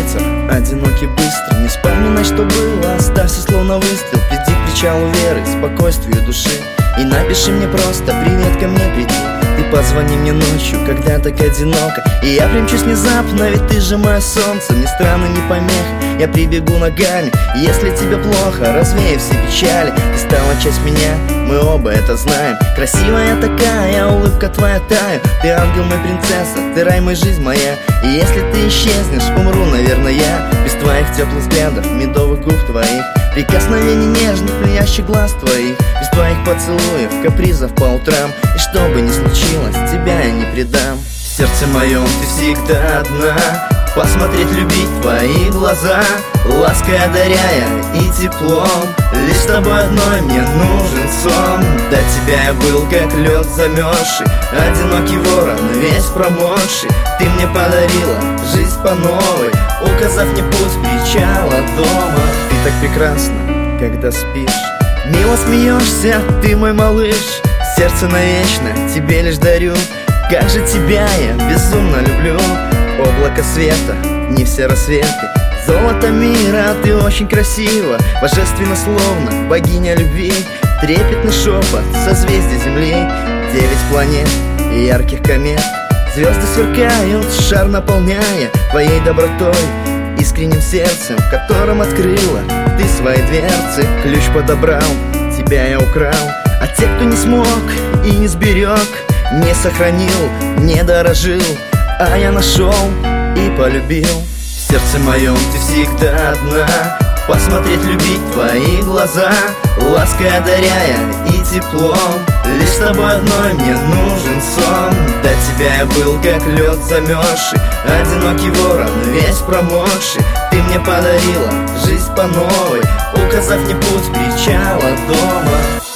ветер, одинокий быстро. Не вспоминай, что было, оставься словно выстрел. Приди к причалу веры, спокойствию души и напиши мне просто «Привет, ко мне приди». Ты позвони мне ночью, когда так одиноко, и я примчусь внезапно, ведь ты же мое солнце. Мне странно, не помех, я прибегу ногами. Если тебе плохо, развею все печали. Ты стала часть меня, мы оба это знаем. Красивая такая, улыбка твоя тает. Ты ангел, моя принцесса, ты рай, моя жизнь моя. И если ты исчезнешь, умру, наверное, я. Без твоих теплых взглядов, медовых губ твоих, прикосновений нежных, плящих глаз твоих. Без твоих поцелуев, капризов по утрам. И что бы ни случилось, тебя я не предам. В сердце моем ты всегда одна. Посмотреть, любить твои глаза, лаской одаряя и теплом. Лишь с тобой одной мне нужен сон. До тебя я был как лед замерзший, одинокий ворон, весь промокший. Ты мне подарила жизнь по новой, указав мне путь причала дома. Ты так прекрасна, когда спишь, мило смеешься, ты мой малыш. Сердце навечно тебе лишь дарю. Как же тебя я безумно люблю. Облако света, не все рассветы, золото мира, ты очень красива. Божественно словно богиня любви. Трепетный шепот созвездий земли, 9 планет и ярких комет. Звезды сверкают, шар наполняя твоей добротой, искренним сердцем, в котором открыла ты свои дверцы. Ключ подобрал, тебя я украл, а те, кто не смог и не сберег, не сохранил, не дорожил, а я нашел и полюбил. В сердце моем ты всегда одна. Посмотреть, любить твои глаза, лаской одаряя и теплом. Лишь с тобой одной мне нужен сон. До тебя я был как лед замерзший, одинокий ворон, весь промокший. Ты мне подарила жизнь по новой, указав мне путь причала дома.